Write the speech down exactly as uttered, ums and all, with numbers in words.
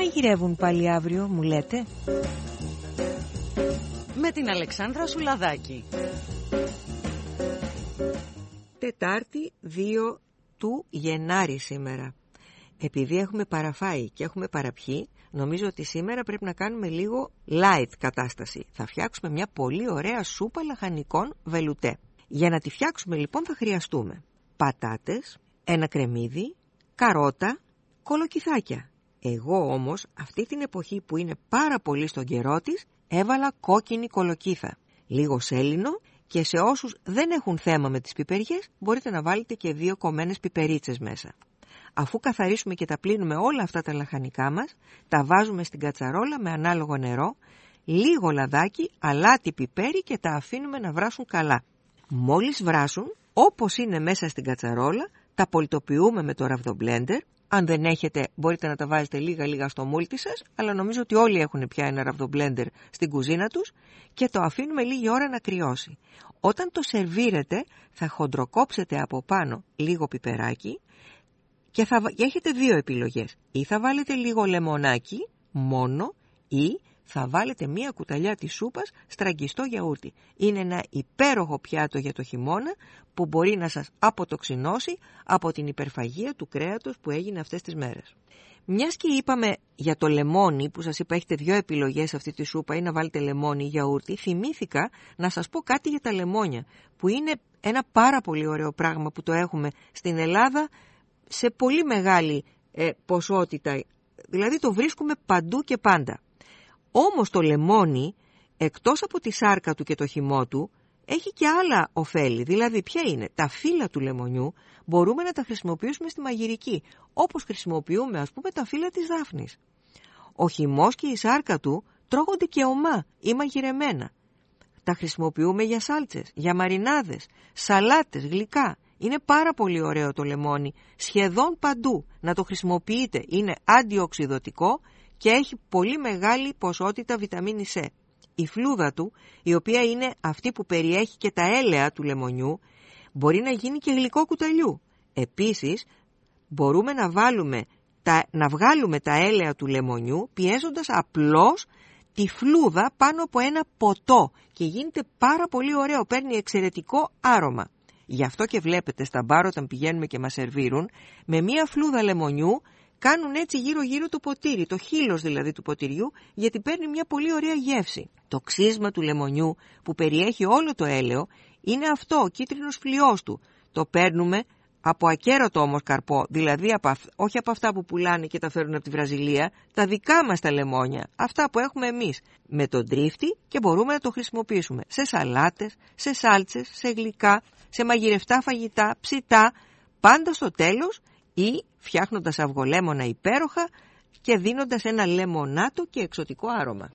μαγειρεύουν πάλι αύριο, μου λέτε? Με την Αλεξάνδρα Σουλαδάκη. Τετάρτη δύο του Γενάρη σήμερα. Επειδή έχουμε παραφάει και έχουμε παραπιεί, νομίζω ότι σήμερα πρέπει να κάνουμε λίγο light κατάσταση. Θα φτιάξουμε μια πολύ ωραία σούπα λαχανικών βελουτέ. Για να τη φτιάξουμε λοιπόν θα χρειαστούμε πατάτες, ένα κρεμμύδι, καρότα, κολοκυθάκια. Εγώ όμως αυτή την εποχή που είναι πάρα πολύ στον καιρό της έβαλα κόκκινη κολοκύθα. Λίγο σέλινο και σε όσους δεν έχουν θέμα με τις πιπεριές μπορείτε να βάλετε και δύο κομμένες πιπερίτσες μέσα. Αφού καθαρίσουμε και τα πλύνουμε όλα αυτά τα λαχανικά μας, τα βάζουμε στην κατσαρόλα με ανάλογο νερό, λίγο λαδάκι, αλάτι, πιπέρι και τα αφήνουμε να βράσουν καλά. Μόλις βράσουν, όπως είναι μέσα στην κατσαρόλα, τα πολιτοποιούμε με το ραβδομπλέντερ. Αν δεν έχετε μπορείτε να τα βάζετε λίγα λίγα στο μούλτι σας, αλλά νομίζω ότι όλοι έχουν πια ένα ραβδομπλέντερ στην κουζίνα τους και το αφήνουμε λίγη ώρα να κρυώσει. Όταν το σερβίρετε θα χοντροκόψετε από πάνω λίγο πιπεράκι και θα έχετε δύο επιλογές. Ή θα βάλετε λίγο λεμονάκι μόνο ή θα βάλετε μία κουταλιά της σούπας στραγγιστό γιαούρτι. Είναι ένα υπέροχο πιάτο για το χειμώνα που μπορεί να σας αποτοξινώσει από την υπερφαγία του κρέατος που έγινε αυτές τις μέρες. Μιας και είπαμε για το λεμόνι που σας είπα έχετε δύο επιλογές σε αυτή τη σούπα ή να βάλετε λεμόνι ή γιαούρτι, θυμήθηκα να σας πω κάτι για τα λεμόνια που είναι ένα πάρα πολύ ωραίο πράγμα που το έχουμε στην Ελλάδα σε πολύ μεγάλη ε, ποσότητα, δηλαδή το βρίσκουμε παντού και πάντα. Όμως το λεμόνι, εκτός από τη σάρκα του και το χυμό του, έχει και άλλα ωφέλη. Δηλαδή ποια είναι? Τα φύλλα του λεμονιού μπορούμε να τα χρησιμοποιήσουμε στη μαγειρική, όπως χρησιμοποιούμε ας πούμε τα φύλλα της δάφνης. Ο χυμός και η σάρκα του τρώγονται και ομά ή μαγειρεμένα. Τα χρησιμοποιούμε για σάλτσες, για μαρινάδες, σαλάτες, γλυκά. Είναι πάρα πολύ ωραίο το λεμόνι, σχεδόν παντού να το χρησιμοποιείτε. Είναι αντιοξυδοτικό και έχει πολύ μεγάλη ποσότητα βιταμίνη C. Η φλούδα του, η οποία είναι αυτή που περιέχει και τα έλαια του λεμονιού, μπορεί να γίνει και γλυκό κουταλιού. Επίσης, μπορούμε να, βάλουμε τα, να βγάλουμε τα έλαια του λεμονιού πιέζοντας απλώς τη φλούδα πάνω από ένα ποτό και γίνεται πάρα πολύ ωραίο, παίρνει εξαιρετικό άρωμα. Γι' αυτό και βλέπετε στα μπαρ όταν πηγαίνουμε και μας σερβίρουν, με μία φλούδα λεμονιού κάνουν έτσι γύρω γύρω το ποτήρι, το χείλος δηλαδή του ποτηριού, γιατί παίρνει μια πολύ ωραία γεύση. Το ξύσμα του λεμονιού που περιέχει όλο το έλαιο είναι αυτό, ο κίτρινος φλοιός του. Το παίρνουμε από ακέρωτο όμως καρπό, δηλαδή από, όχι από αυτά που πουλάνε και τα φέρουν από τη Βραζιλία, τα δικά μας τα λεμόνια, αυτά που έχουμε εμείς, με τον τρίφτη και μπορούμε να το χρησιμοποιήσουμε σε σαλάτες, σε σάλτσες, σε γλυκά, σε μαγειρευτά φαγητά, ψητά, πάντα στο τέλος ή φτιάχνοντας αυγολέμονα υπέροχα και δίνοντας ένα λεμονάτο και εξωτικό άρωμα.